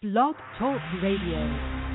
Blog Talk Radio.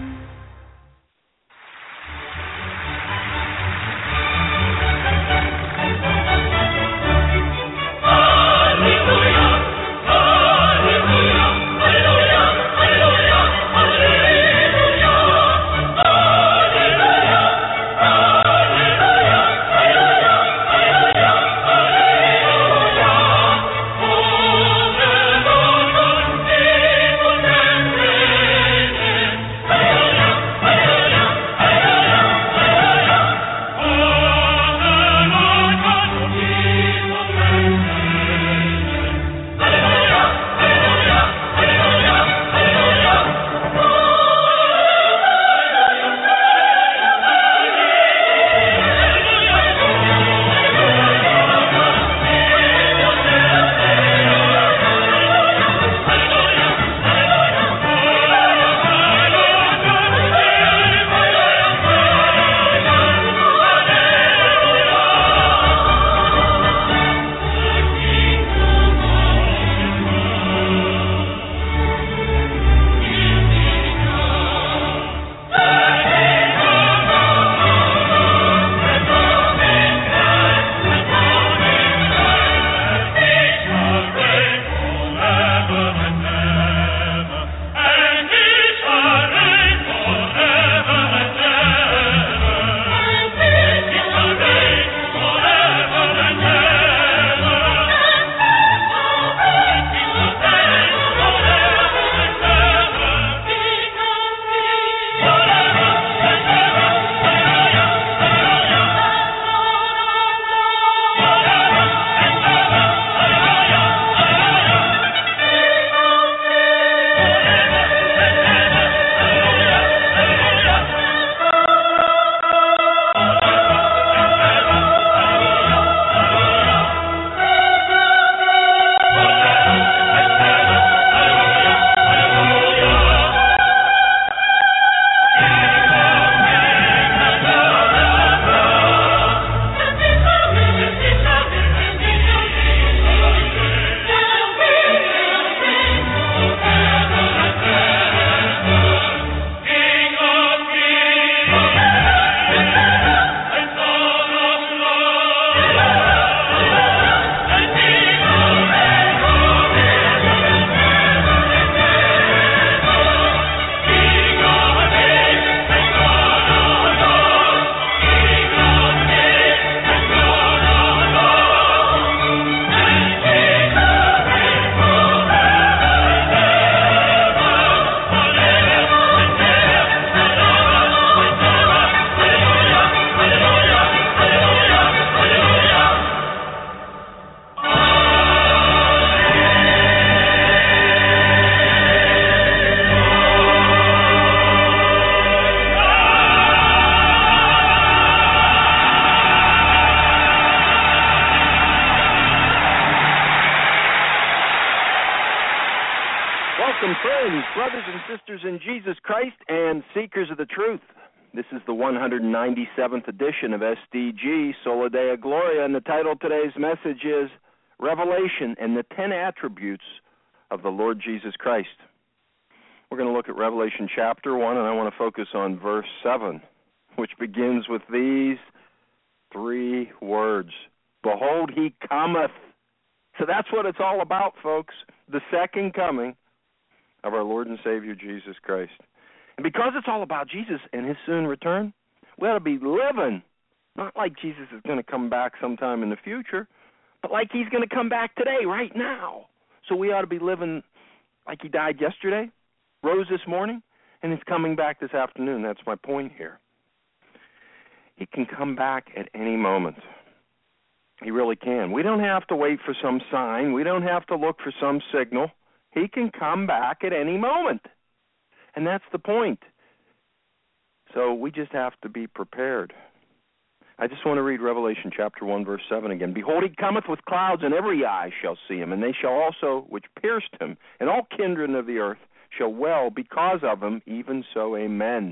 In Jesus Christ and Seekers of the Truth. This is the 197th edition of SDG, Sola Deo Gloria, and the title of today's message is Revelation and the 10 Attributes of the Lord Jesus Christ. We're going to look at Revelation chapter 1, and I want to focus on verse 7, which begins with these three words, Behold, he cometh. So that's what it's all about, folks, the second coming of our Lord and Savior Jesus Christ. And because it's all about Jesus and his soon return, we ought to be living, not like Jesus is going to come back sometime in the future, but like he's going to come back today, right now. So we ought to be living like he died yesterday, rose this morning, and is coming back this afternoon. That's my point here. He can come back at any moment. He really can. We don't have to wait for some sign. We don't have to look for some signal. He can come back at any moment. And that's the point. So we just have to be prepared. I just want to read Revelation chapter 1, verse 7 again. Behold, he cometh with clouds, and every eye shall see him, and they shall also which pierced him, and all kindred of the earth shall wail because of him, even so, amen.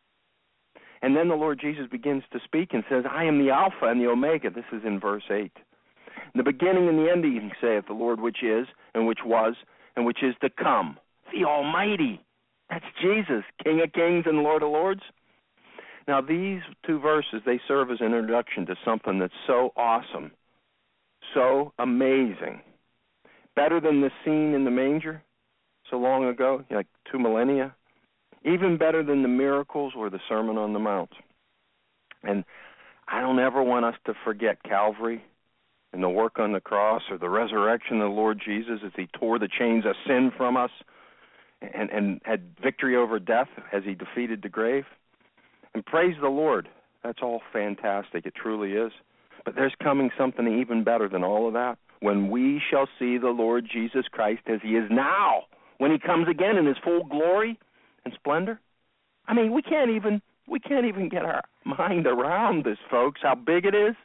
And then the Lord Jesus begins to speak and says, I am the Alpha and the Omega. This is in verse 8. The beginning and the ending, saith the Lord, which is, and which was, and which is to come, the Almighty. That's Jesus, King of Kings and Lord of Lords. Now, these two verses, they serve as an introduction to something that's so awesome, so amazing. Better than the scene in the manger so long ago, like 2 millennia. Even better than the miracles or the Sermon on the Mount. And I don't ever want us to forget Calvary and the work on the cross or the resurrection of the Lord Jesus as he tore the chains of sin from us and had victory over death as he defeated the grave. And praise the Lord. That's all fantastic. It truly is. But there's coming something even better than all of that. When we shall see the Lord Jesus Christ as he is now, when he comes again in his full glory and splendor. I mean, we can't even get our mind around this, folks, how big it is.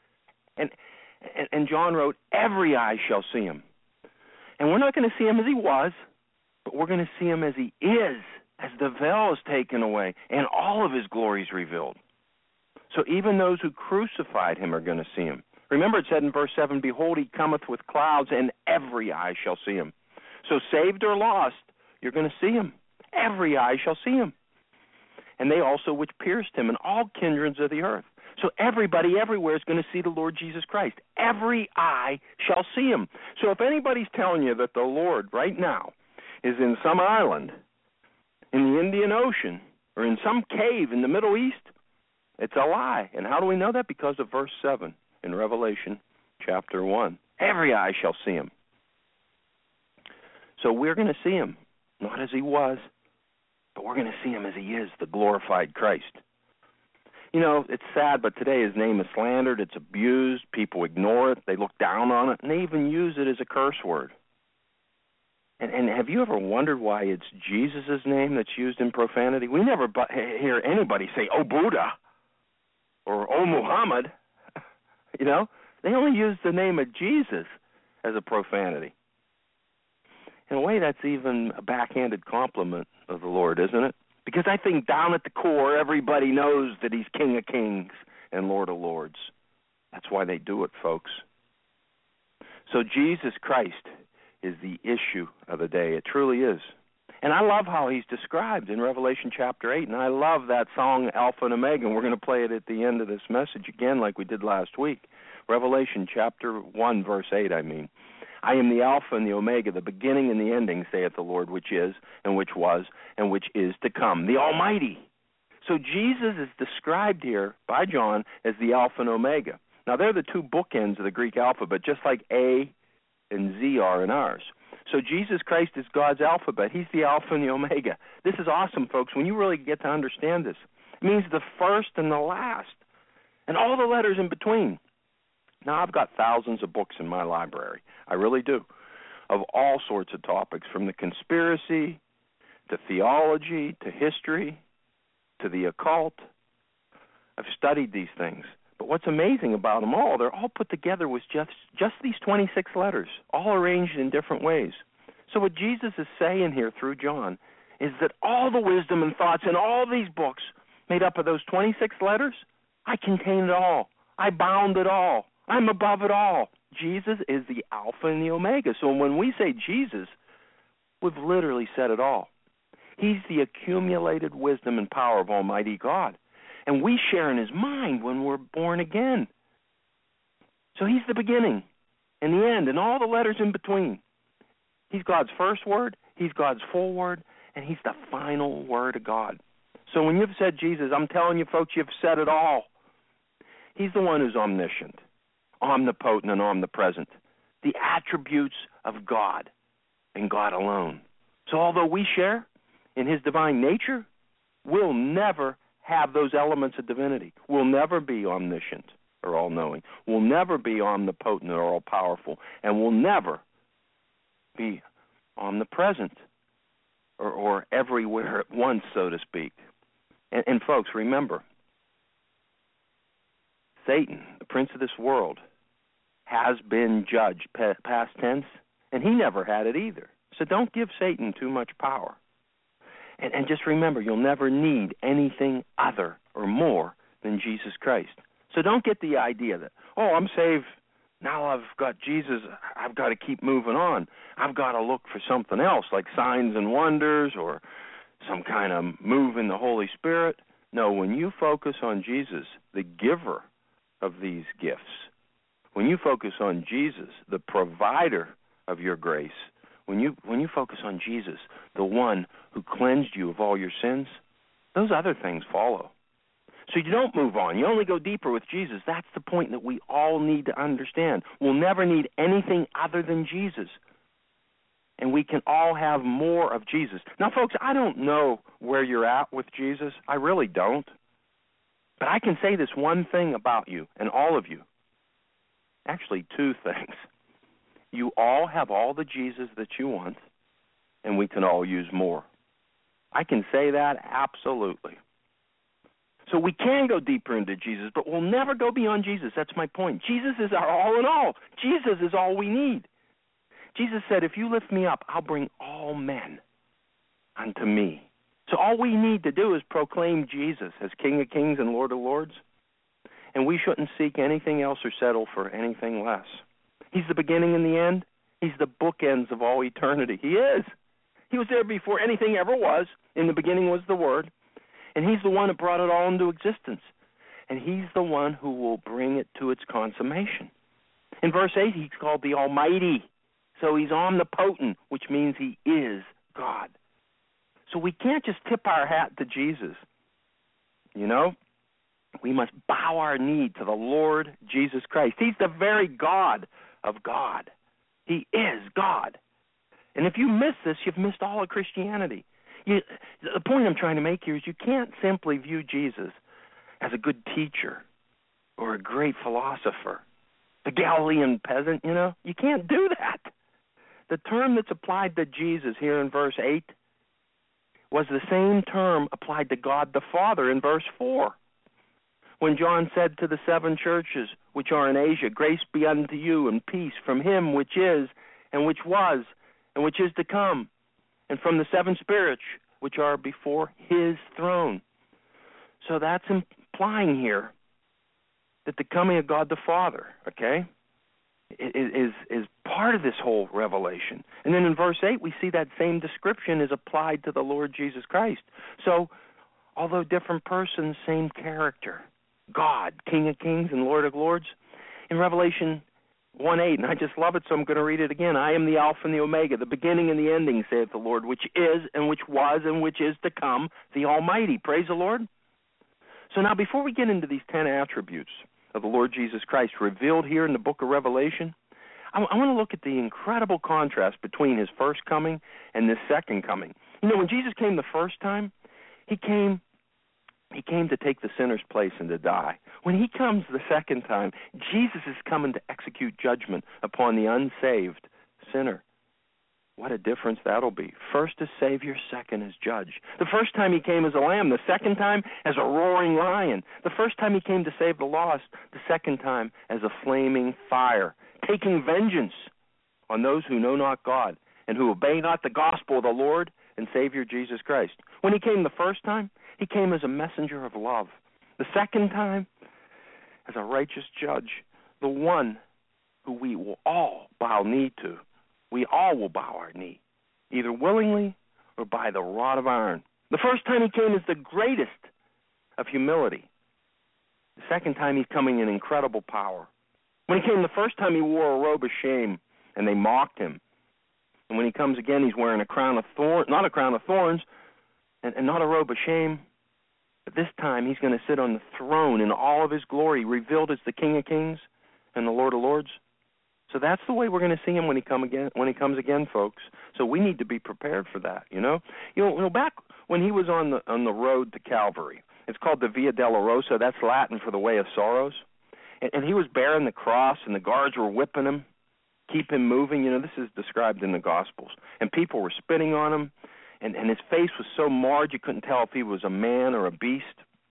And John wrote, every eye shall see him. And we're not going to see him as he was, but we're going to see him as he is, as the veil is taken away and all of his glory is revealed. So even those who crucified him are going to see him. Remember it said in verse 7, behold, he cometh with clouds, and every eye shall see him. So saved or lost, you're going to see him. Every eye shall see him. And they also which pierced him, and all kindreds of the earth. So everybody everywhere is going to see the Lord Jesus Christ. Every eye shall see him. So if anybody's telling you that the Lord right now is in some island in the Indian Ocean or in some cave in the Middle East, it's a lie. And how do we know that? Because of verse 7 in Revelation chapter 1. Every eye shall see him. So we're going to see him, not as he was, but we're going to see him as he is, the glorified Christ. You know, it's sad, but today his name is slandered, it's abused, people ignore it, they look down on it, and they even use it as a curse word. And have you ever wondered why it's Jesus' name that's used in profanity? We never hear anybody say, oh, Buddha, or oh, Muhammad. You know, they only use the name of Jesus as a profanity. In a way, that's even a backhanded compliment of the Lord, isn't it? Because I think down at the core, everybody knows that he's King of Kings and Lord of Lords. That's why they do it, folks. So Jesus Christ is the issue of the day. It truly is. And I love how he's described in Revelation chapter 8, and I love that song, Alpha and Omega, and we're going to play it at the end of this message again like we did last week. Revelation chapter 1, verse 8, I am the Alpha and the Omega, the beginning and the ending, saith the Lord, which is, and which was, and which is to come, the Almighty. So Jesus is described here by John as the Alpha and Omega. Now, they're the two bookends of the Greek alphabet, just like A and Z are in ours. So Jesus Christ is God's alphabet. He's the Alpha and the Omega. This is awesome, folks, when you really get to understand this. It means the first and the last, and all the letters in between. Now, I've got thousands of books in my library. I really do, of all sorts of topics, from the conspiracy to theology to history to the occult. I've studied these things. But what's amazing about them all, they're all put together with just these 26 letters, all arranged in different ways. So what Jesus is saying here through John is that all the wisdom and thoughts in all these books made up of those 26 letters, I contain it all. I bound it all. I'm above it all. Jesus is the Alpha and the Omega. So when we say Jesus, we've literally said it all. He's the accumulated wisdom and power of Almighty God. And we share in his mind when we're born again. So he's the beginning and the end and all the letters in between. He's God's first word, he's God's full word, and he's the final word of God. So when you've said Jesus, I'm telling you, folks, you've said it all. He's the one who's omniscient, omnipotent, and omnipresent, the attributes of God and God alone. So although we share in his divine nature, we'll never have those elements of divinity. We'll never be omniscient or all-knowing. We'll never be omnipotent or all-powerful. And we'll never be omnipresent or everywhere at once, so to speak. And folks, remember, Satan, the prince of this world, has been judged, past tense, and he never had it either. So don't give Satan too much power. And just remember, you'll never need anything other or more than Jesus Christ. So don't get the idea that, oh, I'm saved, now I've got Jesus, I've got to keep moving on. I've got to look for something else, like signs and wonders or some kind of move in the Holy Spirit. No, when you focus on Jesus, the giver of these gifts, when you focus on Jesus, the provider of your grace, when you focus on Jesus, the one who cleansed you of all your sins, those other things follow. So you don't move on. You only go deeper with Jesus. That's the point that we all need to understand. We'll never need anything other than Jesus. And we can all have more of Jesus. Now, folks, I don't know where you're at with Jesus. I really don't. But I can say this one thing about you and all of you. Actually, two things. You all have all the Jesus that you want, and we can all use more. I can say that absolutely. So we can go deeper into Jesus, but we'll never go beyond Jesus. That's my point. Jesus is our all in all. Jesus is all we need. Jesus said, if you lift me up, I'll bring all men unto me. So all we need to do is proclaim Jesus as King of Kings and Lord of Lords, and we shouldn't seek anything else or settle for anything less. He's the beginning and the end. He's the bookends of all eternity. He is. He was there before anything ever was. In the beginning was the Word. And he's the one that brought it all into existence. And he's the one who will bring it to its consummation. In verse 8, he's called the Almighty. So he's omnipotent, which means he is God. So we can't just tip our hat to Jesus. You know? We must bow our knee to the Lord Jesus Christ. He's the very God of God. He is God. And if you miss this, you've missed all of Christianity. The point I'm trying to make here is you can't simply view Jesus as a good teacher or a great philosopher, the Galilean peasant, you know. You can't do that. The term that's applied to Jesus here in verse 8 was the same term applied to God the Father in verse 4. When John said to the 7 churches which are in Asia, grace be unto you and peace from him which is and which was and which is to come, and from the 7 spirits which are before his throne. So that's implying here that the coming of God the Father, okay, is part of this whole revelation. And then in verse 8 we see that same description is applied to the Lord Jesus Christ. So although different persons, same character. God, King of Kings and Lord of Lords. In Revelation 1:8, and I just love it, so I'm going to read it again. I am the Alpha and the Omega, the beginning and the ending, saith the Lord, which is and which was and which is to come, the Almighty. Praise the Lord. So now before we get into these 10 attributes of the Lord Jesus Christ revealed here in the book of Revelation, I want to look at the incredible contrast between his first coming and this second coming. You know, when Jesus came the first time, he came to take the sinner's place and to die. When he comes the second time, Jesus is coming to execute judgment upon the unsaved sinner. What a difference that'll be. First as Savior, second as Judge. The first time he came as a lamb, the second time as a roaring lion. The first time he came to save the lost, the second time as a flaming fire, taking vengeance on those who know not God and who obey not the gospel of the Lord and Savior Jesus Christ. When he came the first time, he came as a messenger of love. The second time, as a righteous judge, the one who we will all bow knee to. We all will bow our knee, either willingly or by the rod of iron. The first time he came as the greatest of humility. The second time he's coming in incredible power. When he came the first time, he wore a robe of shame, and they mocked him. And when he comes again, he's wearing a crown of thorns, not a crown of thorns, and not a robe of shame. But this time, he's going to sit on the throne in all of his glory, revealed as the King of Kings and the Lord of Lords. So that's the way we're going to see him when he comes again, folks. So we need to be prepared for that. You know, back when he was on the road to Calvary, it's called the Via Dolorosa. That's Latin for the Way of Sorrows. And he was bearing the cross, and the guards were whipping him, keep him moving. You know, this is described in the Gospels. And people were spitting on him, and his face was so marred you couldn't tell if he was a man or a beast.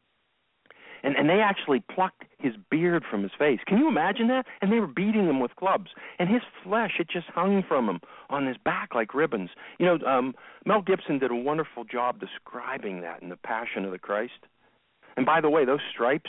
And they actually plucked his beard from his face. Can you imagine that? And they were beating him with clubs. And his flesh, it just hung from him on his back like ribbons. You know, Mel Gibson did a wonderful job describing that in The Passion of the Christ. And by the way, those stripes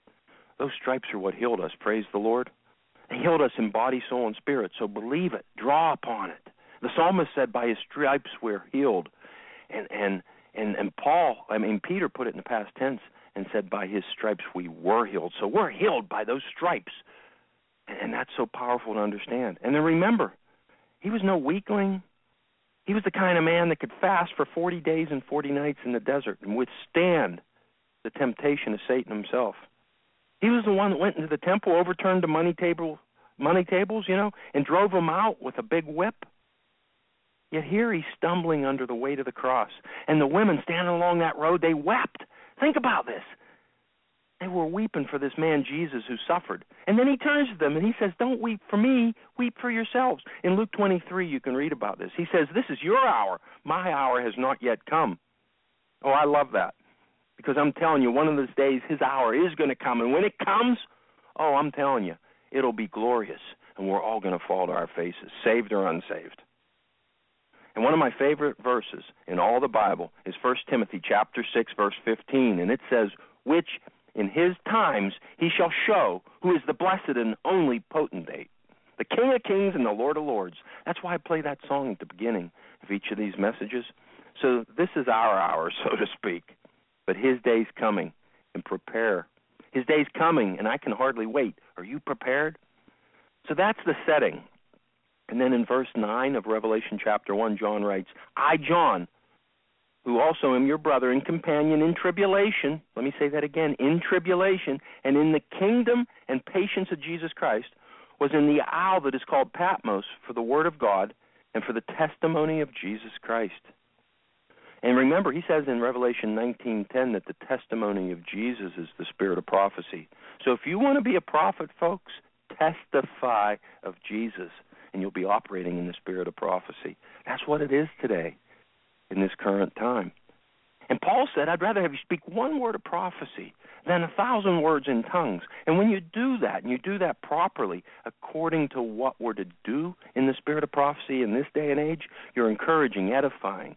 are what healed us, praise the Lord. They healed us in body, soul, and spirit, so believe it. Draw upon it. The psalmist said, by his stripes we're healed. And And Peter put it in the past tense and said, by his stripes we were healed. So we're healed by those stripes. And that's so powerful to understand. And then remember, he was no weakling. He was the kind of man that could fast for 40 days and 40 nights in the desert and withstand the temptation of Satan himself. He was the one that went into the temple, overturned the money tables, and drove them out with a big whip. Yet here he's stumbling under the weight of the cross. And the women standing along that road, they wept. Think about this. They were weeping for this man Jesus who suffered. And then he turns to them and he says, don't weep for me, weep for yourselves. In Luke 23, you can read about this. He says, this is your hour. My hour has not yet come. Oh, I love that. Because I'm telling you, one of those days, his hour is going to come. And when it comes, oh, I'm telling you, it'll be glorious. And we're all going to fall to our faces, saved or unsaved. And one of my favorite verses in all the Bible is 1 Timothy chapter 6, verse 15. And it says, which in his times he shall show who is the blessed and only potentate, the King of kings and the Lord of lords. That's why I play that song at the beginning of each of these messages. So this is our hour, so to speak. But his day's coming, and prepare. His day's coming, and I can hardly wait. Are you prepared? So that's the setting. And then in verse 9 of Revelation chapter 1, John writes, I, John, who also am your brother and companion in tribulation, let me say that again, in tribulation, and in the kingdom and patience of Jesus Christ, was in the isle that is called Patmos for the word of God and for the testimony of Jesus Christ. And remember, he says in Revelation 19:10 that the testimony of Jesus is the spirit of prophecy. So if you want to be a prophet, folks, testify of Jesus, and you'll be operating in the spirit of prophecy. That's what it is today in this current time. And Paul said, I'd rather have you speak one word of prophecy than 1,000 words in tongues. And when you do that, and you do that properly, according to what we're to do in the spirit of prophecy in this day and age, you're encouraging, edifying,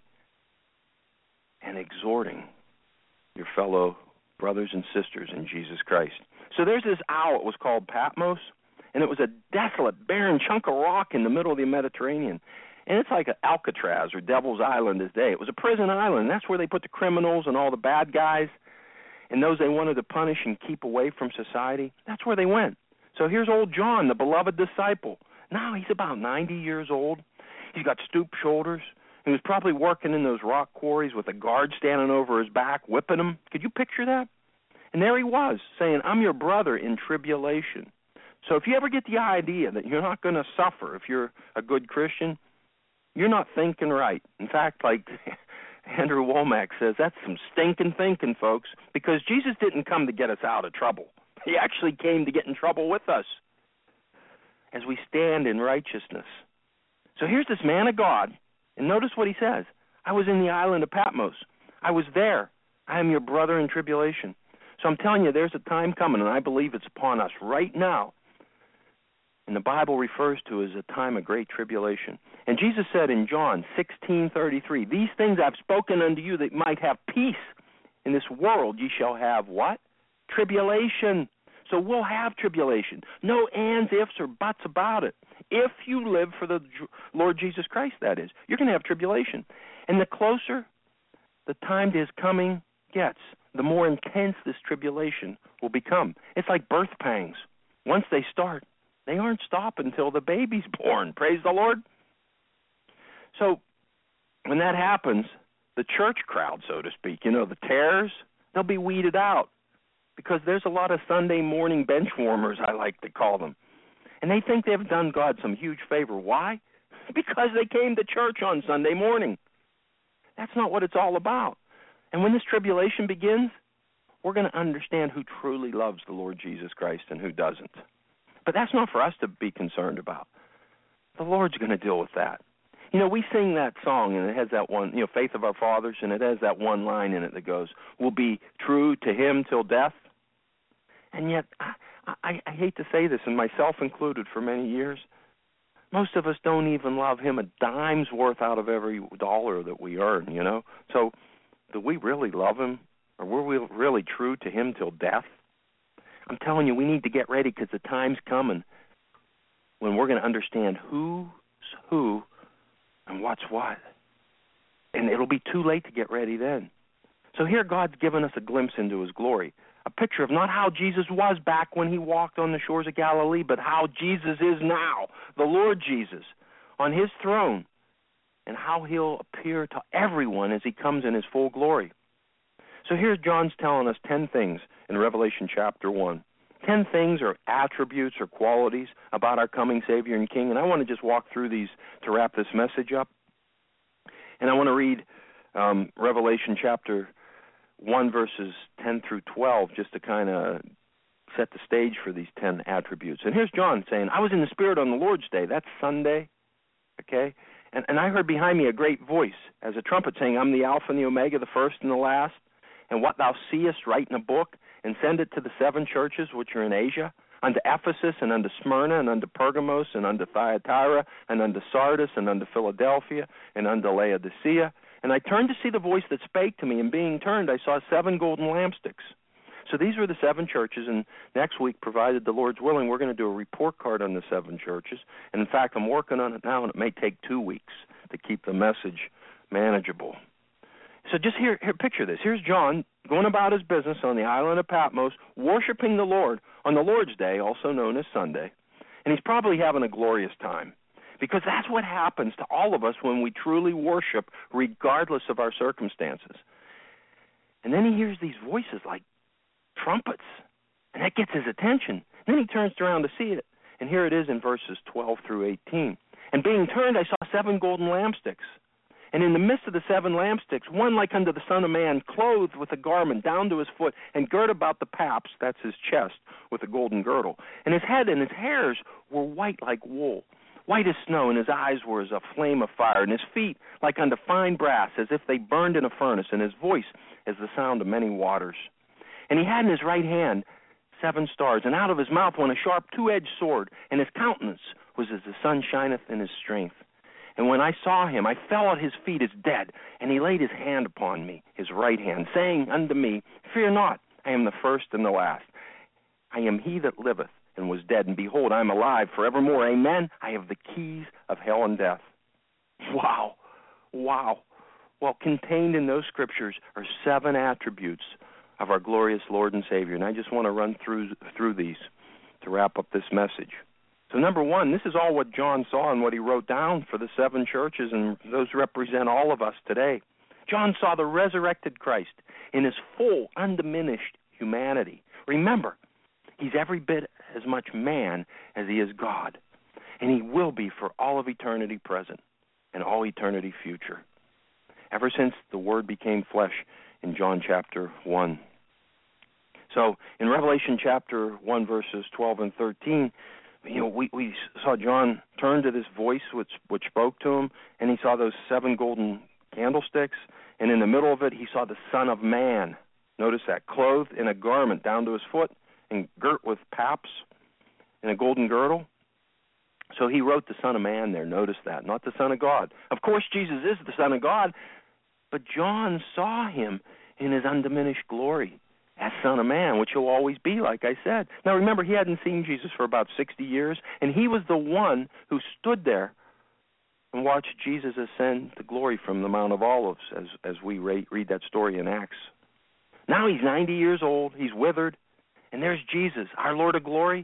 and exhorting your fellow brothers and sisters in Jesus Christ. So there's this isle, it was called Patmos, and it was a desolate, barren chunk of rock in the middle of the Mediterranean. And it's like Alcatraz or Devil's Island this day. It was a prison island. That's where they put the criminals and all the bad guys and those they wanted to punish and keep away from society. That's where they went. So here's old John, the beloved disciple. Now he's about 90 years old. He's got stooped shoulders. He was probably working in those rock quarries with a guard standing over his back, whipping him. Could you picture that? And there he was, saying, I'm your brother in tribulation. So if you ever get the idea that you're not going to suffer if you're a good Christian, you're not thinking right. In fact, like Andrew Womack says, that's some stinking thinking, folks, because Jesus didn't come to get us out of trouble. He actually came to get in trouble with us as we stand in righteousness. So here's this man of God. And notice what he says. I was in the island of Patmos. I was there. I am your brother in tribulation. So I'm telling you, there's a time coming, and I believe it's upon us right now. And the Bible refers to as a time of great tribulation. And Jesus said in John 16:33, these things I've spoken unto you that you might have peace. In this world ye shall have what? Tribulation. So we'll have tribulation. No ands, ifs, or buts about it. If you live for the Lord Jesus Christ, that is. You're going to have tribulation. And the closer the time to his coming gets, the more intense this tribulation will become. It's like birth pangs. Once they start, they aren't stopping until the baby's born. Praise the Lord. So when that happens, the church crowd, so to speak, the tares, they'll be weeded out because there's a lot of Sunday morning bench warmers, I like to call them. And they think they've done God some huge favor. Why? Because they came to church on Sunday morning. That's not what it's all about. And when this tribulation begins, we're going to understand who truly loves the Lord Jesus Christ and who doesn't. But that's not for us to be concerned about. The Lord's going to deal with that. We sing that song, and it has that one, Faith of Our Fathers, and it has that one line in it that goes, we'll be true to him till death. And yet, I hate to say this, and myself included for many years, most of us don't even love him a dime's worth out of every dollar that we earn, So do we really love him? Or were we really true to him till death? I'm telling you, we need to get ready because the time's coming when we're going to understand who's who and what's what. And it'll be too late to get ready then. So here God's given us a glimpse into his glory, a picture of not how Jesus was back when he walked on the shores of Galilee, but how Jesus is now, the Lord Jesus, on his throne, and how he'll appear to everyone as he comes in his full glory. So here John's telling us 10 things in Revelation chapter 1. 10 things or attributes or qualities about our coming Savior and King, and I want to just walk through these to wrap this message up. And I want to read Revelation chapter 1, verses 10 through 12, just to kind of set the stage for these 10 attributes. And here's John saying, I was in the Spirit on the Lord's Day. That's Sunday, okay? And I heard behind me a great voice as a trumpet saying, I'm the Alpha and the Omega, the first and the last. And what thou seest, write in a book, and send it to the 7 churches which are in Asia, unto Ephesus, and unto Smyrna, and unto Pergamos, and unto Thyatira, and unto Sardis, and unto Philadelphia, and unto Laodicea. And I turned to see the voice that spake to me, and being turned, I saw 7 golden lampsticks. So these were the 7 churches, and next week, provided the Lord's willing, we're going to do a report card on the 7 churches. And in fact, I'm working on it now, and it may take 2 weeks to keep the message manageable. So just here, picture this. Here's John going about his business on the island of Patmos, worshiping the Lord on the Lord's Day, also known as Sunday. And he's probably having a glorious time, because that's what happens to all of us when we truly worship, regardless of our circumstances. And then he hears these voices like trumpets, and that gets his attention. Then he turns around to see it, and here it is in verses 12 through 18. And being turned, I saw 7 golden lampsticks. And in the midst of the 7 lampsticks, one like unto the Son of Man, clothed with a garment down to his foot, and girt about the paps, that's his chest, with a golden girdle. And his head and his hairs were white like wool, white as snow, and his eyes were as a flame of fire, and his feet like unto fine brass, as if they burned in a furnace, and his voice as the sound of many waters. And he had in his right hand 7 stars, and out of his mouth went a sharp 2-edged sword, and his countenance was as the sun shineth in his strength. And when I saw him, I fell at his feet as dead, and he laid his hand upon me, his right hand, saying unto me, Fear not, I am the first and the last. I am he that liveth and was dead, and behold, I am alive forevermore. Amen. I have the keys of hell and death. Wow. Wow. Well, contained in those scriptures are 7 attributes of our glorious Lord and Savior, and I just want to run through these to wrap up this message. So number 1, this is all what John saw and what he wrote down for the 7 churches, and those represent all of us today. John saw the resurrected Christ in his full, undiminished humanity. Remember, he's every bit as much man as he is God, and he will be for all of eternity present and all eternity future, ever since the Word became flesh in John chapter 1. So in Revelation chapter 1, verses 12 and 13, we saw John turn to this voice which spoke to him, and he saw those 7 golden candlesticks, and in the middle of it he saw the Son of Man. Notice that, clothed in a garment down to his foot and girt with paps and a golden girdle. So he wrote the Son of Man there, notice that, not the Son of God. Of course Jesus is the Son of God, but John saw him in his undiminished glory as Son of Man, which he'll always be, like I said. Now remember, he hadn't seen Jesus for about 60 years, and he was the one who stood there and watched Jesus ascend to glory from the Mount of Olives, as we read that story in Acts. Now he's 90 years old, he's withered, and there's Jesus, our Lord of glory,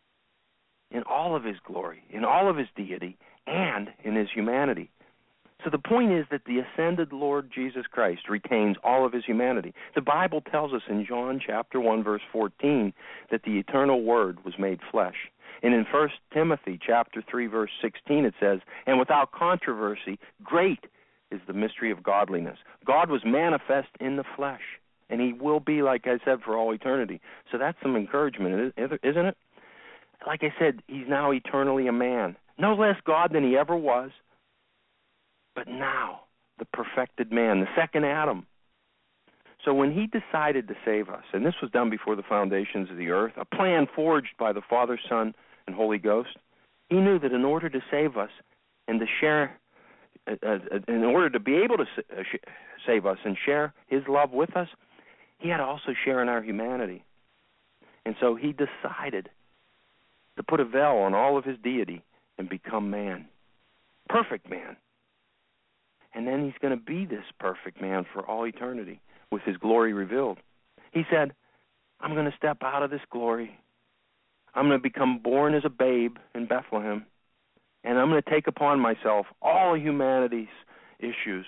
in all of his glory, in all of his deity, and in his humanity. So the point is that the ascended Lord Jesus Christ retains all of his humanity. The Bible tells us in John chapter 1, verse 14, that the eternal Word was made flesh. And in 1 Timothy chapter 3, verse 16, it says, And without controversy, great is the mystery of godliness. God was manifest in the flesh, and he will be, like I said, for all eternity. So that's some encouragement, isn't it? Like I said, he's now eternally a man, no less God than he ever was, but now the perfected man, the second Adam. So when he decided to save us, and this was done before the foundations of the earth, a plan forged by the Father, Son, and Holy Ghost, he knew that in order to save us and to share, in order to be able to save us and share his love with us, he had to also share in our humanity. And so he decided to put a veil on all of his deity and become man, perfect man. and then he's going to be this perfect man for all eternity with his glory revealed. He said, I'm going to step out of this glory. I'm going to become born as a babe in Bethlehem, and I'm going to take upon myself all of humanity's issues,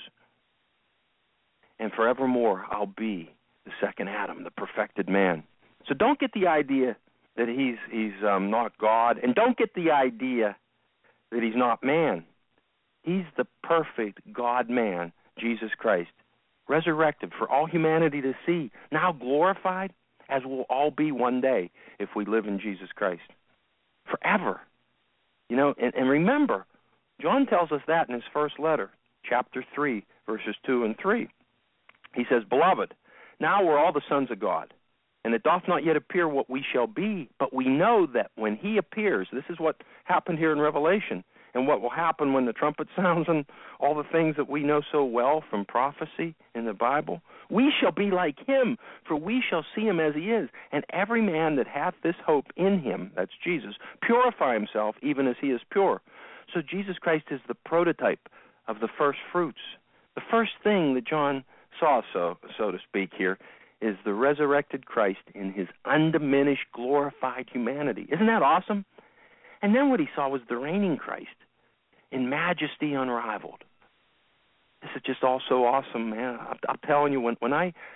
and forevermore I'll be the second Adam, the perfected man. So don't get the idea that he's not God, and don't get the idea that he's not man. He's the perfect God-man, Jesus Christ, resurrected for all humanity to see, now glorified, as we'll all be one day if we live in Jesus Christ. Forever. You know, and remember, John tells us that in his first letter, chapter 3, verses 2 and 3. He says, Beloved, now we're all the sons of God, and it doth not yet appear what we shall be, but we know that when he appears, this is what happened here in Revelation, and what will happen when the trumpet sounds and all the things that we know so well from prophecy in the Bible, we shall be like him, for we shall see him as he is. And every man that hath this hope in him, that's Jesus, purify himself even as he is pure. So Jesus Christ is the prototype of the first fruits. The first thing that John saw, so to speak here, is the resurrected Christ in his undiminished, glorified humanity. Isn't that awesome? And then what he saw was the reigning Christ in majesty unrivaled. This is just all so awesome, man. I'm telling you, when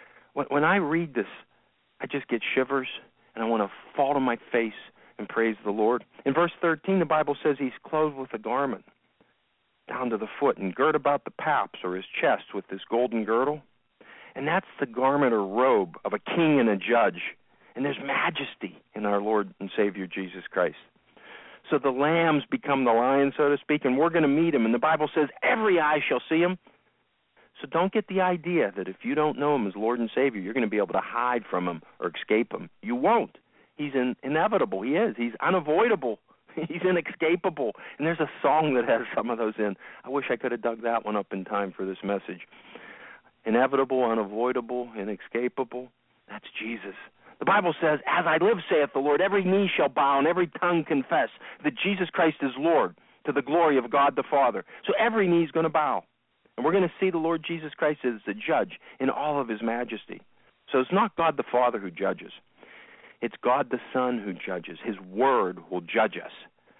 I read this, I just get shivers, and I want to fall to my face and praise the Lord. In verse 13, the Bible says he's clothed with a garment down to the foot and girt about the paps or his chest with this golden girdle. And that's the garment or robe of a king and a judge. And there's majesty in our Lord and Savior Jesus Christ. So the lambs become the lion, so to speak, and we're going to meet him. And the Bible says every eye shall see him. So don't get the idea that if you don't know him as Lord and Savior, you're going to be able to hide from him or escape him. You won't. He's inevitable. He is. He's unavoidable. He's inescapable. And there's a song that has some of those in. I wish I could have dug that one up in time for this message. Inevitable, unavoidable, inescapable. That's Jesus. The Bible says, as I live, saith the Lord, every knee shall bow and every tongue confess that Jesus Christ is Lord, to the glory of God the Father. So every knee is going to bow. And we're going to see the Lord Jesus Christ as the judge in all of his majesty. So it's not God the Father who judges. It's God the Son who judges. His word will judge us.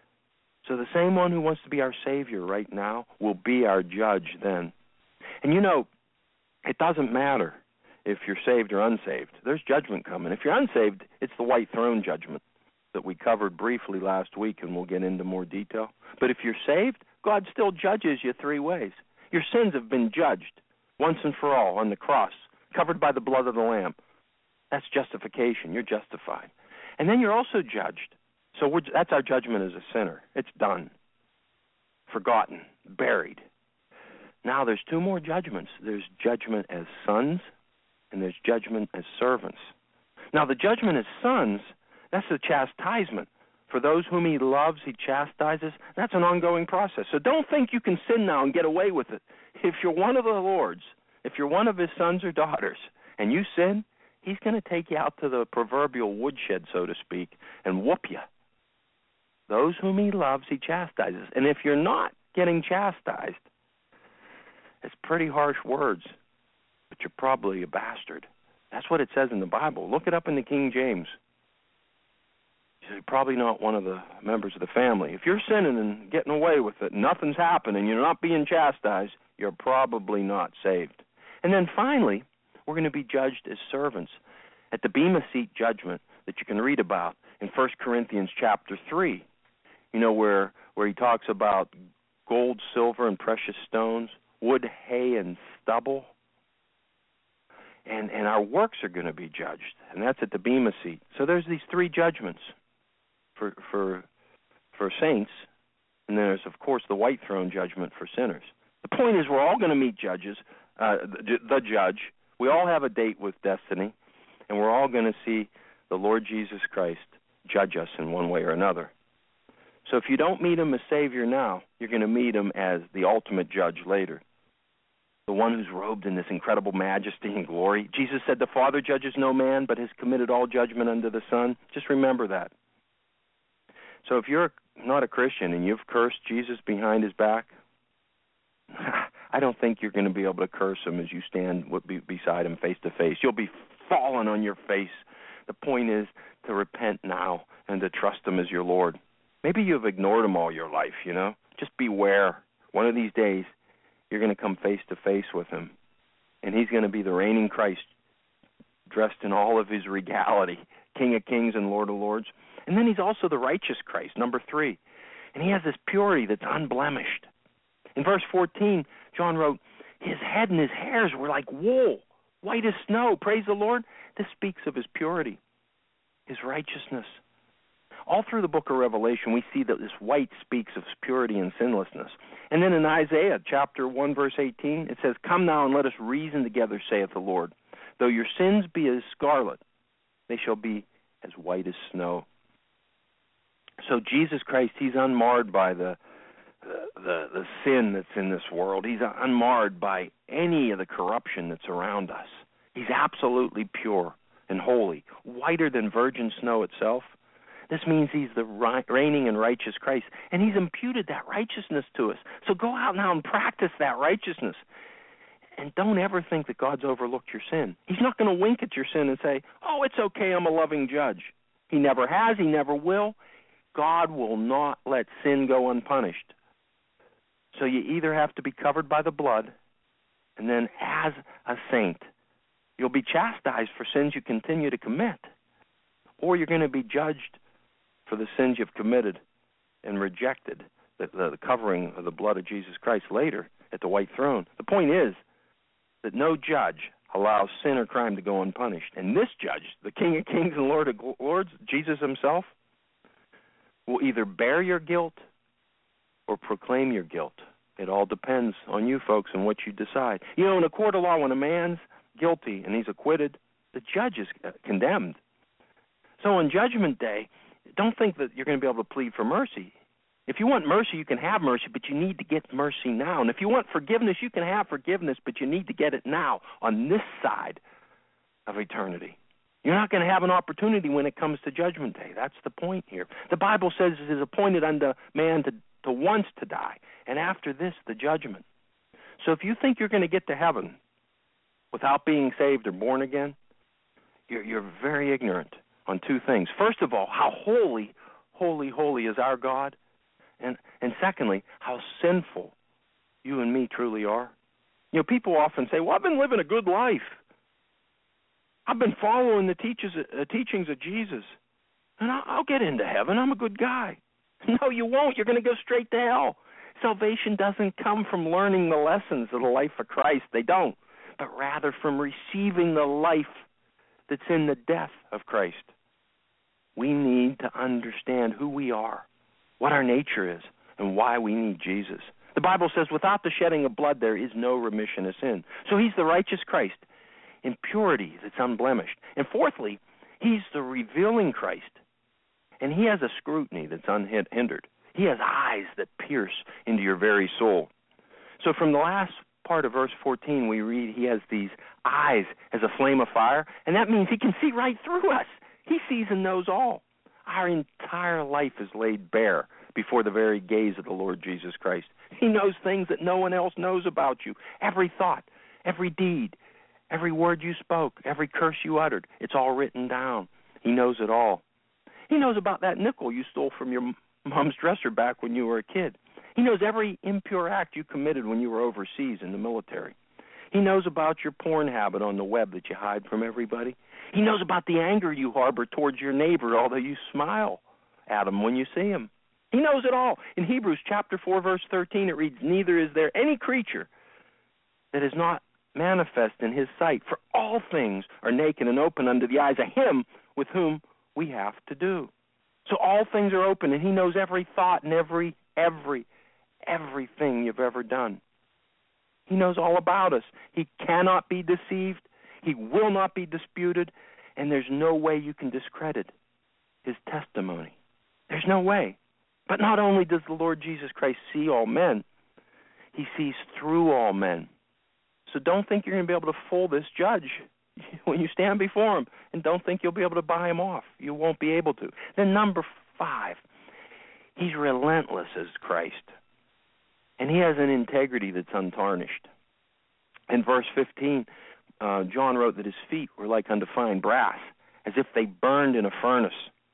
So the same one who wants to be our Savior right now will be our judge then. And you know, it doesn't matter if you're saved or unsaved. There's judgment coming. If you're unsaved, it's the white throne judgment that we covered briefly last week, and we'll get into more detail. But if you're saved, God still judges you three ways. Your sins have been judged once and for all on the cross, covered by the blood of the Lamb. That's justification. You're justified. And then you're also judged. So that's our judgment as a sinner. It's done, forgotten, buried. Now there's two more judgments. There's judgment as sons, and there's judgment as servants. Now the judgment as sons, that's the chastisement. For those whom he loves, he chastises. That's an ongoing process. So don't think you can sin now and get away with it. If you're one of the Lord's, if you're one of his sons or daughters, and you sin, he's going to take you out to the proverbial woodshed, so to speak, and whoop you. Those whom he loves, he chastises. And if you're not getting chastised, it's pretty harsh words, but you're probably a bastard. That's what it says in the Bible. Look it up in the King James. You're probably not one of the members of the family. If you're sinning and getting away with it, nothing's happening, you're not being chastised, you're probably not saved. And then finally, we're going to be judged as servants at the Bema Seat judgment that you can read about in 1 Corinthians chapter 3. You know, where he talks about gold, silver, and precious stones, wood, hay, and stubble. And our works are going to be judged, and that's at the Bema Seat. So there's these three judgments for saints, and there's, of course, the white throne judgment for sinners. The point is we're all going to meet judges, the judge. We all have a date with destiny, and we're all going to see the Lord Jesus Christ judge us in one way or another. So if you don't meet him as Savior now, you're going to meet him as the ultimate judge later, the one who's robed in this incredible majesty and glory. Jesus said the Father judges no man, but has committed all judgment unto the Son. Just remember that. So if you're not a Christian and you've cursed Jesus behind his back, I don't think you're going to be able to curse him as you stand beside him face to face. You'll be falling on your face. The point is to repent now and to trust him as your Lord. Maybe you've ignored him all your life, Just beware. One of these days, you're going to come face to face with him, and he's going to be the reigning Christ, dressed in all of his regality, King of kings and Lord of lords. And then he's also the righteous Christ, number 3. And he has this purity that's unblemished. In verse 14, John wrote, his head and his hairs were like wool, white as snow. Praise the Lord. This speaks of his purity, his righteousness. All through the book of Revelation, we see that this white speaks of purity and sinlessness. And then in Isaiah chapter 1, verse 18, it says, come now and let us reason together, saith the Lord. Though your sins be as scarlet, they shall be as white as snow. So Jesus Christ, he's unmarred by the sin that's in this world. He's unmarred by any of the corruption that's around us. He's absolutely pure and holy, whiter than virgin snow itself. This means he's the reigning and righteous Christ, and he's imputed that righteousness to us. So go out now and practice that righteousness. And don't ever think that God's overlooked your sin. He's not going to wink at your sin and say, oh, it's okay, I'm a loving judge. He never has, he never will. God will not let sin go unpunished. So you either have to be covered by the blood, and then as a saint, you'll be chastised for sins you continue to commit, or you're going to be judged for the sins you've committed and rejected the covering of the blood of Jesus Christ later at the white throne. The point is that no judge allows sin or crime to go unpunished. And this judge, the King of kings and Lord of lords, Jesus himself, will either bear your guilt or proclaim your guilt. It all depends on you folks and what you decide. In a court of law, when a man's guilty and he's acquitted, the judge is condemned. So on Judgment Day, don't think that you're going to be able to plead for mercy. If you want mercy, you can have mercy, but you need to get mercy now. And if you want forgiveness, you can have forgiveness, but you need to get it now on this side of eternity. You're not going to have an opportunity when it comes to Judgment Day. That's the point here. The Bible says it is appointed unto man to once to die, and after this, the judgment. So if you think you're going to get to heaven without being saved or born again, you're very ignorant on two things. First of all, how holy, holy, holy is our God, and secondly, how sinful you and me truly are. People often say, well, I've been living a good life. I've been following the teachings of Jesus, and I'll get into heaven. I'm a good guy. No, you won't. You're going to go straight to hell. Salvation doesn't come from learning the lessons of the life of Christ. They don't. But rather from receiving the life that's in the death of Christ. We need to understand who we are, what our nature is, and why we need Jesus. The Bible says, without the shedding of blood, there is no remission of sin. So he's the righteous Christ in purity that's unblemished. And fourthly, he's the revealing Christ. And he has a scrutiny that's unhindered. He has eyes that pierce into your very soul. So from the last part of verse 14, we read he has these eyes as a flame of fire, and that means he can see right through us. He sees and knows all. Our entire life is laid bare before the very gaze of the Lord Jesus Christ. He knows things that no one else knows about you. Every thought, every deed, every word you spoke, every curse you uttered, it's all written down. He knows it all. He knows about that nickel you stole from your mom's dresser back when you were a kid. He knows every impure act you committed when you were overseas in the military. He knows about your porn habit on the web that you hide from everybody. He knows about the anger you harbor towards your neighbor, although you smile at him when you see him. He knows it all. In Hebrews chapter 4, verse 13, it reads, neither is there any creature that is not manifest in his sight, for all things are naked and open unto the eyes of him with whom we have to do. So all things are open, and he knows every thought and everything you've ever done. He knows all about us. He cannot be deceived. He will not be disputed, and there's no way you can discredit his testimony. There's no way. But not only does the Lord Jesus Christ see all men, he sees through all men. So don't think you're going to be able to fool this judge when you stand before him, and don't think you'll be able to buy him off. You won't be able to. Then number 5, he's relentless as Christ. And he has an integrity that's untarnished. In verse 15, John wrote that his feet were like undefined brass, as if they burned in a furnace.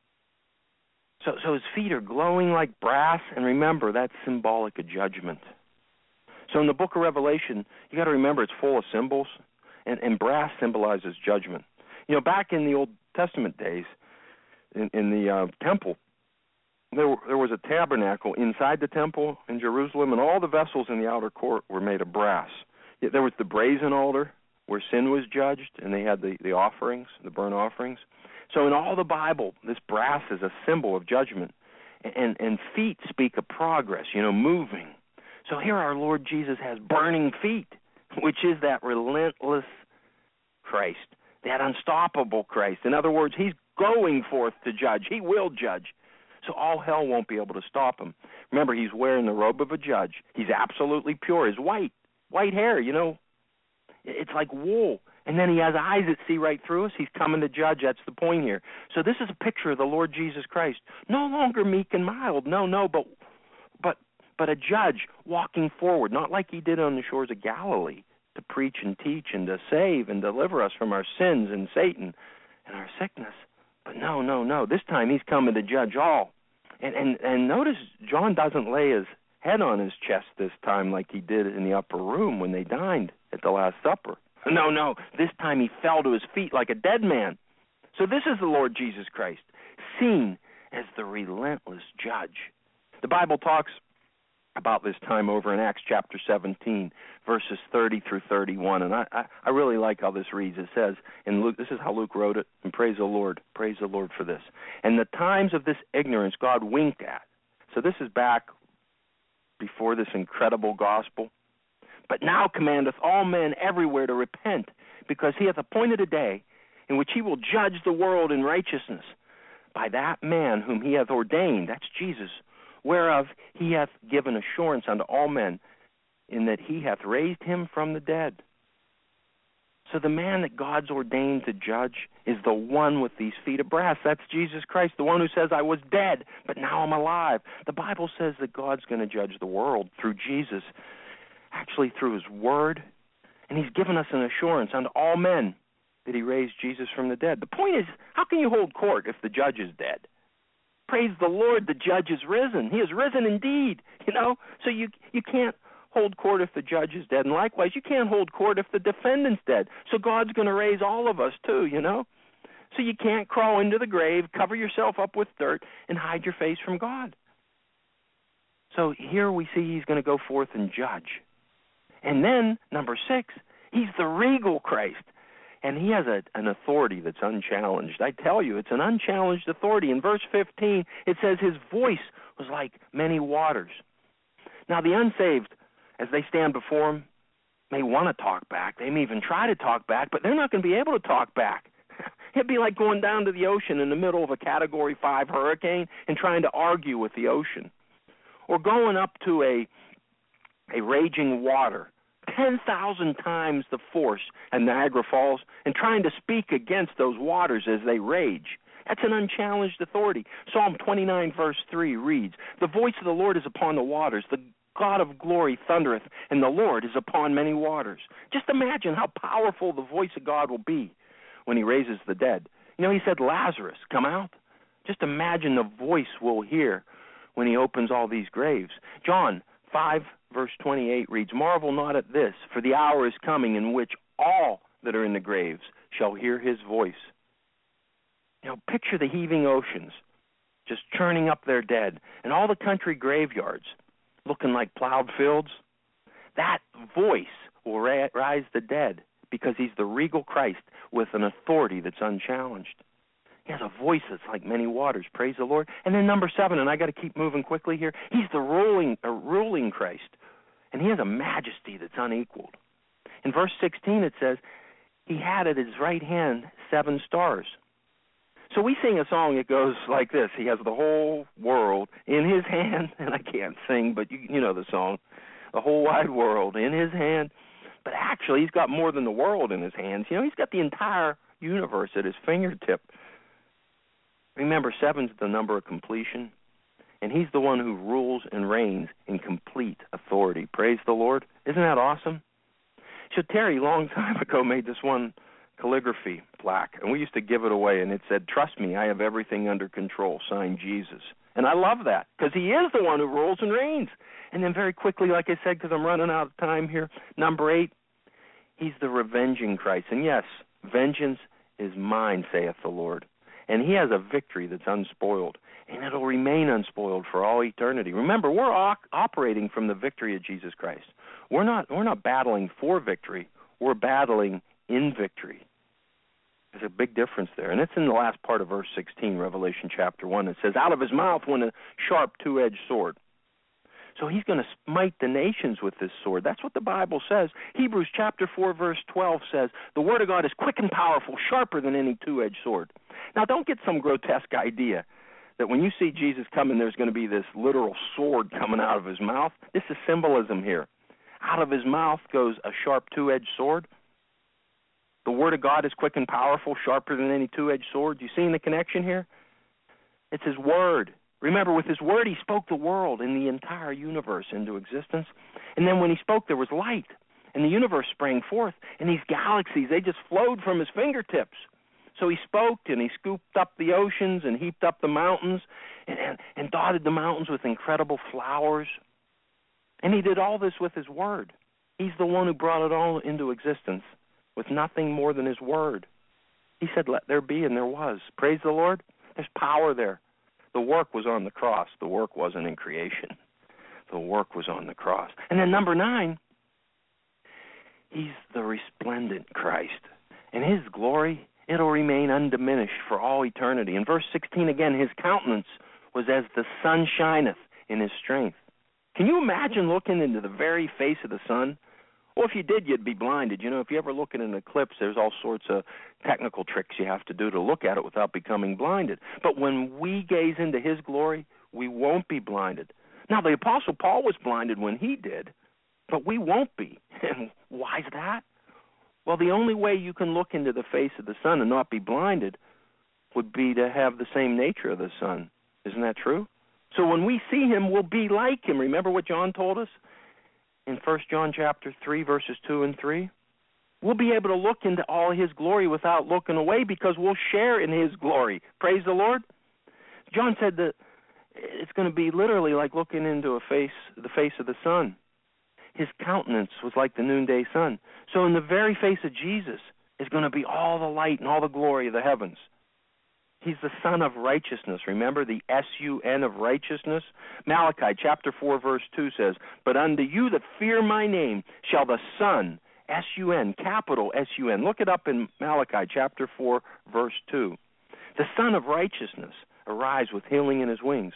So his feet are glowing like brass, and remember, that's symbolic of judgment. So in the book of Revelation, you got to remember it's full of symbols, and brass symbolizes judgment. You know, back in the Old Testament days, in the temple, there was a tabernacle inside the temple in Jerusalem, and all the vessels in the outer court were made of brass. There was the brazen altar where sin was judged, and they had the offerings, the burnt offerings. So in all the Bible, this brass is a symbol of judgment. And feet speak of progress, moving. So here our Lord Jesus has burning feet, which is that relentless Christ, that unstoppable Christ. In other words, he's going forth to judge. He will judge. So all hell won't be able to stop him. Remember, he's wearing the robe of a judge. He's absolutely pure. His white hair, it's like wool. And then he has eyes that see right through us. He's coming to judge. That's the point here. So this is a picture of the Lord Jesus Christ. No longer meek and mild. No, but a judge walking forward, not like he did on the shores of Galilee to preach and teach and to save and deliver us from our sins and Satan and our sickness. But no. This time he's coming to judge all. And notice John doesn't lay his head on his chest this time like he did in the upper room when they dined at the Last Supper. No. This time he fell to his feet like a dead man. So this is the Lord Jesus Christ, seen as the relentless judge. The Bible talks about this time over in Acts chapter 17, verses 30 through 31. And I really like how this reads. It says, in Luke, this is how Luke wrote it, and praise the Lord for this. And the times of this ignorance God winked at. So this is back before this incredible gospel. But now commandeth all men everywhere to repent, because he hath appointed a day in which he will judge the world in righteousness by that man whom he hath ordained, that's Jesus, whereof he hath given assurance unto all men, in that he hath raised him from the dead. So the man that God's ordained to judge is the one with these feet of brass. That's Jesus Christ, the one who says, I was dead, but now I'm alive. The Bible says that God's going to judge the world through Jesus, actually through his word, and he's given us an assurance unto all men that he raised Jesus from the dead. The point is, how can you hold court if the judge is dead? Praise the Lord, the judge is risen. He is risen indeed, So you can't hold court if the judge is dead. And likewise, you can't hold court if the defendant's dead. So God's going to raise all of us too, So you can't crawl into the grave, cover yourself up with dirt, and hide your face from God. So here we see he's going to go forth and judge. And then, number 6, he's the regal Christ. And he has an authority that's unchallenged. I tell you, it's an unchallenged authority. In verse 15, it says his voice was like many waters. Now, the unsaved, as they stand before him, may want to talk back. They may even try to talk back, but they're not going to be able to talk back. It'd be like going down to the ocean in the middle of a Category 5 hurricane and trying to argue with the ocean. Or going up to a raging water, 10,000 times the force at Niagara Falls, and trying to speak against those waters as they rage. That's an unchallenged authority. Psalm 29, verse 3 reads, the voice of the Lord is upon the waters. The God of glory thundereth, and the Lord is upon many waters. Just imagine how powerful the voice of God will be when he raises the dead. He said, Lazarus, come out. Just imagine the voice we'll hear when he opens all these graves. John 5, verse 28 reads, marvel not at this, for the hour is coming in which all that are in the graves shall hear his voice. Picture the heaving oceans just churning up their dead, and all the country graveyards looking like plowed fields. That voice will rise the dead, because he's the regal Christ with an authority that's unchallenged. He has a voice that's like many waters. Praise the Lord. And then number 7, and I got to keep moving quickly here, he's the ruling Christ, and he has a majesty that's unequaled. In verse 16 it says, he had at his right hand 7 stars. So we sing a song that goes like this. He has the whole world in his hand, and I can't sing, but you know the song. The whole wide world in his hand. But actually, he's got more than the world in his hands. He's got the entire universe at his fingertip. Remember, 7's the number of completion. And he's the one who rules and reigns in complete authority. Praise the Lord. Isn't that awesome? So Terry, a long time ago, made this one calligraphy plaque, and we used to give it away, and it said, "Trust me, I have everything under control, signed Jesus." And I love that, because he is the one who rules and reigns. And then very quickly, like I said, because I'm running out of time here, number 8, he's the revenging Christ. And yes, vengeance is mine, saith the Lord. And he has a victory that's unspoiled, and it'll remain unspoiled for all eternity. Remember, we're operating from the victory of Jesus Christ. We're not battling for victory. We're battling in victory. There's a big difference there. And it's in the last part of verse 16, Revelation chapter 1. It says, out of his mouth went a sharp two-edged sword. So he's going to smite the nations with this sword. That's what the Bible says. Hebrews chapter 4, verse 12 says, the word of God is quick and powerful, sharper than any two-edged sword. Now, don't get some grotesque idea that when you see Jesus coming, there's going to be this literal sword coming out of his mouth. This is symbolism here. Out of his mouth goes a sharp two-edged sword. The word of God is quick and powerful, sharper than any two-edged sword. You seeing the connection here? It's his word. Remember, with his word, he spoke the world and the entire universe into existence. And then when he spoke, there was light, and the universe sprang forth. And these galaxies, they just flowed from his fingertips. So he spoke, and he scooped up the oceans and heaped up the mountains and dotted the mountains with incredible flowers. And he did all this with his word. He's the one who brought it all into existence with nothing more than his word. He said, let there be, and there was. Praise the Lord. There's power there. The work was on the cross. The work wasn't in creation. The work was on the cross. And then number 9, he's the resplendent Christ. And his glory, it'll remain undiminished for all eternity. In verse 16 again, his countenance was as the sun shineth in his strength. Can you imagine looking into the very face of the sun? Well, if you did, you'd be blinded. You know, if you ever look at an eclipse, there's all sorts of technical tricks you have to do to look at it without becoming blinded. But when we gaze into his glory, we won't be blinded. Now, the Apostle Paul was blinded when he did, but we won't be. And why is that? Well, the only way you can look into the face of the sun and not be blinded would be to have the same nature of the sun. Isn't that true? So when we see him, we'll be like him. Remember what John told us in 1 John chapter 3, verses 2 and 3? We'll be able to look into all his glory without looking away because we'll share in his glory. Praise the Lord. John said that it's going to be literally like looking into the face of the sun. His countenance was like the noonday sun. So in the very face of Jesus is going to be all the light and all the glory of the heavens. He's the Son of righteousness. Remember the S-U-N of righteousness? Malachi chapter 4 verse 2 says, but unto you that fear my name shall the Son, S-U-N, capital S-U-N. Look it up in Malachi chapter 4 verse 2. The Son of righteousness arise with healing in his wings.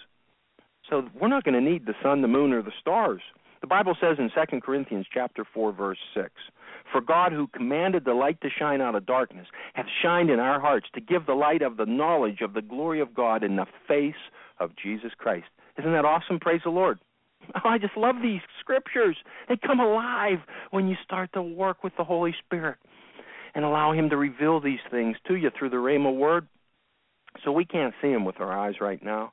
So we're not going to need the sun, the moon, or the stars. The Bible says in 2 Corinthians chapter 4 verse 6, for God who commanded the light to shine out of darkness hath shined in our hearts to give the light of the knowledge of the glory of God in the face of Jesus Christ. Isn't that awesome? Praise the Lord. Oh, I just love these scriptures. They come alive when you start to work with the Holy Spirit and allow him to reveal these things to you through the Rhema word. So we can't see him with our eyes right now,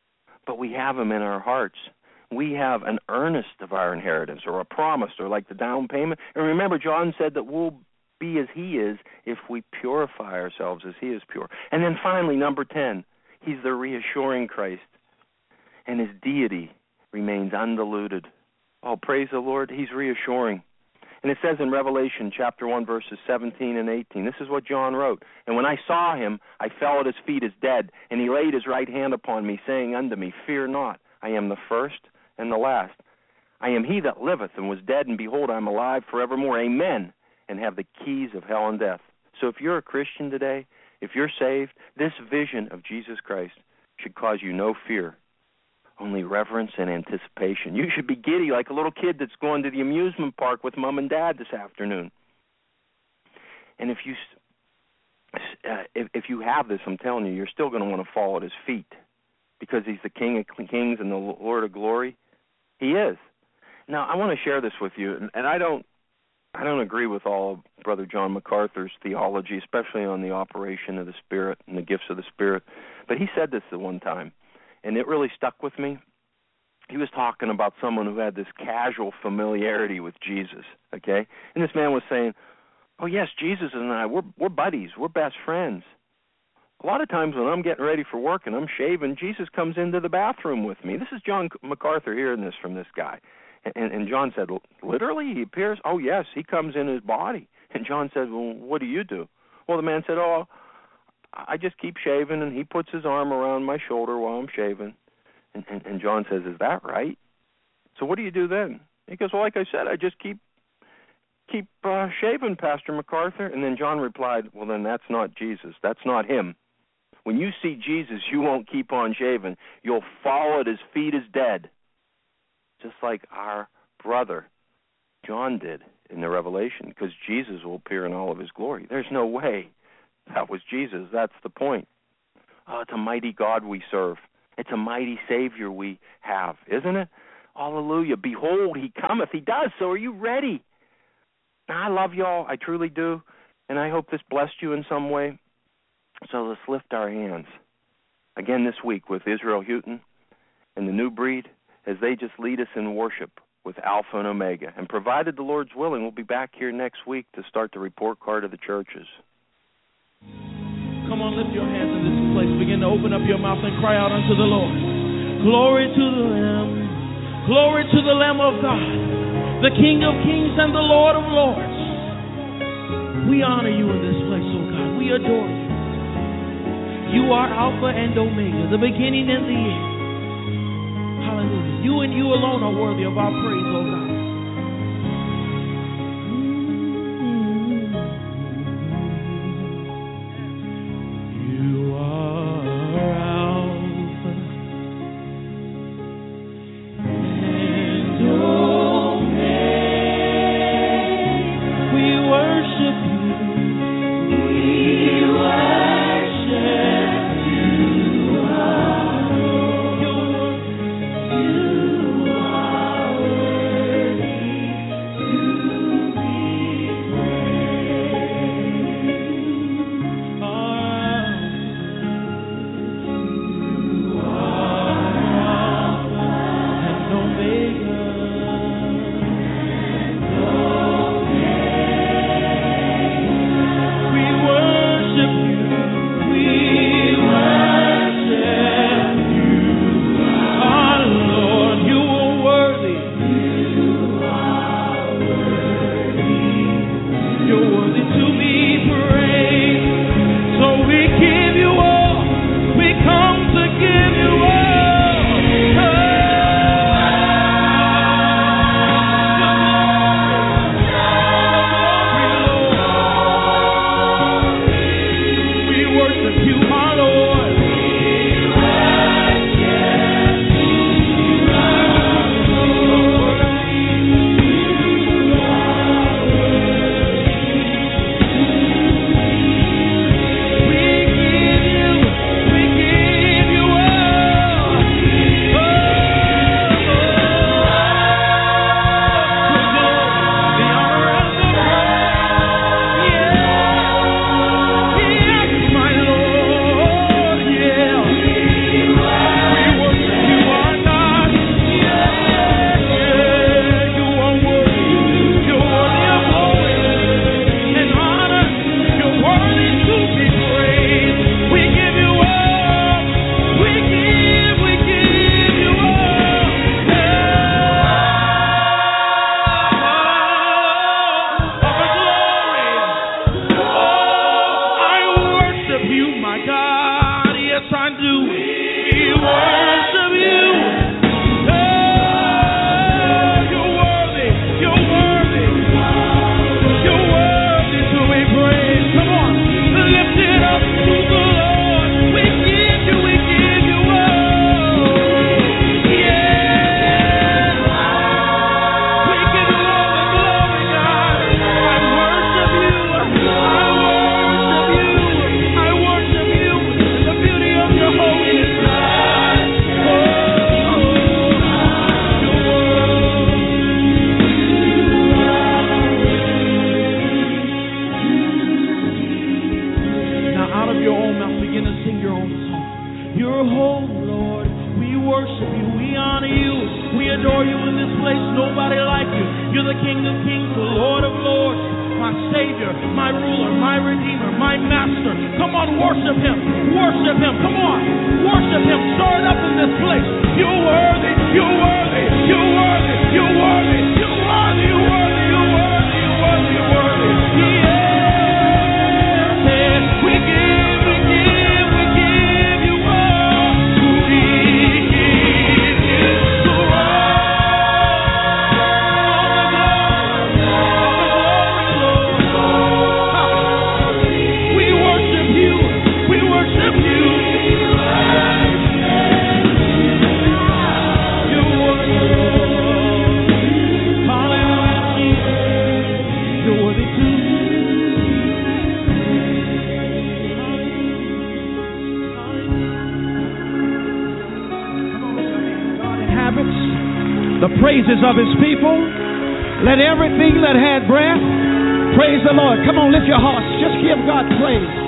but we have him in our hearts. We have an earnest of our inheritance, or a promise, or like the down payment. And remember, John said that we'll be as he is if we purify ourselves as he is pure. And then finally, number 10, he's the reassuring Christ, and his deity remains undiluted. Oh, praise the Lord, he's reassuring. And it says in Revelation chapter 1, verses 17 and 18, this is what John wrote, and when I saw him, I fell at his feet as dead, and he laid his right hand upon me, saying unto me, fear not, I am the first and the last. I am he that liveth and was dead, and behold, I am alive forevermore. Amen. And have the keys of hell and death. So if you're a Christian today, if you're saved, this vision of Jesus Christ should cause you no fear, only reverence and anticipation. You should be giddy like a little kid that's going to the amusement park with mom and dad this afternoon. And if you have this, I'm telling you, you're still going to want to fall at his feet because he's the King of kings and the Lord of glory. He is. Now, I want to share this with you, and I don't agree with all of Brother John MacArthur's theology, especially on the operation of the Spirit and the gifts of the Spirit. But he said this at one time, and it really stuck with me. He was talking about someone who had this casual familiarity with Jesus, okay? And this man was saying, oh, yes, Jesus and I, we're buddies. We're best friends. A lot of times when I'm getting ready for work and I'm shaving, Jesus comes into the bathroom with me. This is John MacArthur hearing this from this guy. And John said, literally, he appears? Oh, yes, he comes in his body. And John said, well, what do? Well, the man said, oh, I just keep shaving, and he puts his arm around my shoulder while I'm shaving. And John says, is that right? So what do you do then? He goes, well, like I said, I just keep shaving, Pastor MacArthur. And then John replied, well, then that's not Jesus. That's not him. When you see Jesus, you won't keep on shaving. You'll fall at his feet as dead, just like our brother John did in the Revelation, because Jesus will appear in all of his glory. There's no way that was Jesus. That's the point. Oh, it's a mighty God we serve. It's a mighty Savior we have, isn't it? Hallelujah. Behold, he cometh. He does. So are you ready? Now, I love y'all. I truly do. And I hope this blessed you in some way. So let's lift our hands again this week with Israel Houghton and the New Breed as they just lead us in worship with Alpha and Omega. And provided the Lord's willing, we'll be back here next week to start the report card of the churches. Come on, lift your hands in this place. Begin to open up your mouth and cry out unto the Lord. Glory to the Lamb. Glory to the Lamb of God, the King of kings and the Lord of lords. We honor you in this place, oh God. We adore you. You are Alpha and Omega, the beginning and the end. Hallelujah. You and you alone are worthy of our praise, oh God. worship you. We honor you. We adore you in this place. Nobody like you. You're the King of Kings, the Lord of Lords, my Savior, my ruler, my Redeemer, my Master. Come on, worship him. Worship him. Come on. Worship him. Stir it up in this place. You're worthy. You're worthy. You're worthy. You're worthy. You're worthy. You're worthy. You're worthy. You're worthy. You're worthy. Yeah. We give you all. We give you We worship you. We worship you. You're worthy. Hallelujah, Jesus. You're worthy too. The praises of his people. Let everything that had breath praise the Lord. Come on, lift your hearts. Just give God praise.